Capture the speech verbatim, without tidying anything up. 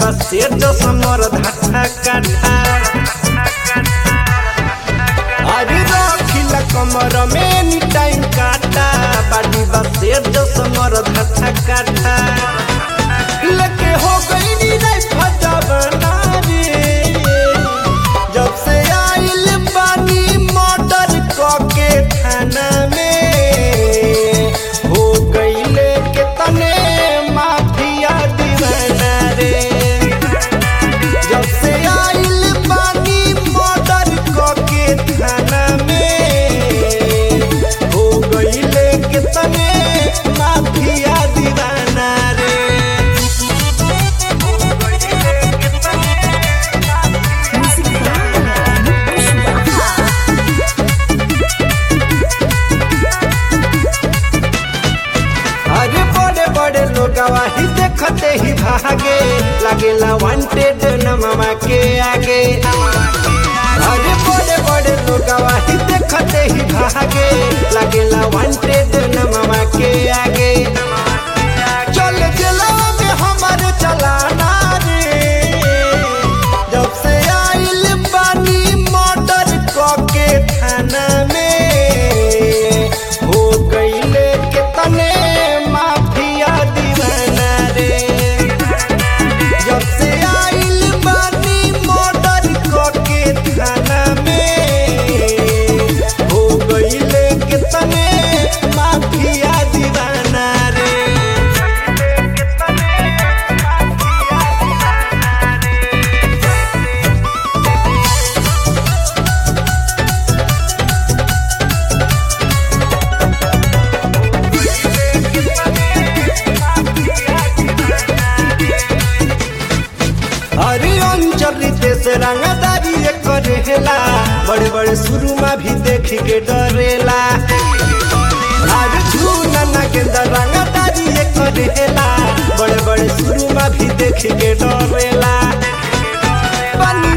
बसेर जो समर धाटा काटा अरे रखिला कमर में नी टाइम काटा बाडी बसेर जो समर धाटा काटा लगे हो गई नी नहीं फटा बना रे जब से आइल पानी मोटर के थाना में हो गई ले के तने माफिया दीवाना रे जब से आइल पानी मोटर के थाना में हो गई ले के तने माफिया दीवाना रे अरे बड़े बड़े लोगवा ही देखते ही भागे लगेला वांटेड नममा के आगे अरे बड़े बड़े लोगवा ही देखते ही भागे लगेला वांटेड नममा के आगे चल गेला में हमारे चलाना रे जब से आइल पानी मोटर के थाना में हो गईले के तने माफिया दीवाना रे जब से आइल पानी मोटर के थाना में हो गईले के तने माफिया दीवाना रे अरे अंचल देश रंगदारी करेला बड़े बड़े शुरू में भी देख के डरेला अरे झूना के रंगदारी करेला बड़े बड़े शुरू में भी देख के डरेला